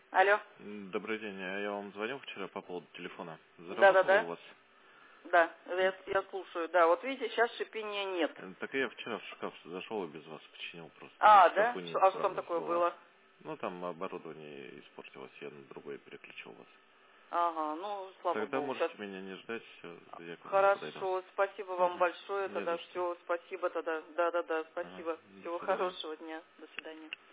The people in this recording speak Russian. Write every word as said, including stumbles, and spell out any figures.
Алло. Добрый день. Я вам звонил вчера по поводу телефона. Заработало Да-да-да. у вас? Да, я, я слушаю. Да, вот видите, сейчас шипения нет. Так я вчера в шкаф зашел и без вас починил просто. А, В да? шкафу Ш- А что там неисправность такое была. было? Ну, там оборудование испортилось, я на другое переключил вас. Ага, ну, слава Тогда богу. Сейчас. можете меня не ждать, я к вам подойду. Хорошо, спасибо вам Угу. большое Не тогда. за что. Все, спасибо тогда. Да-да-да, Ага. спасибо. До Всего свидания. хорошего дня. До свидания.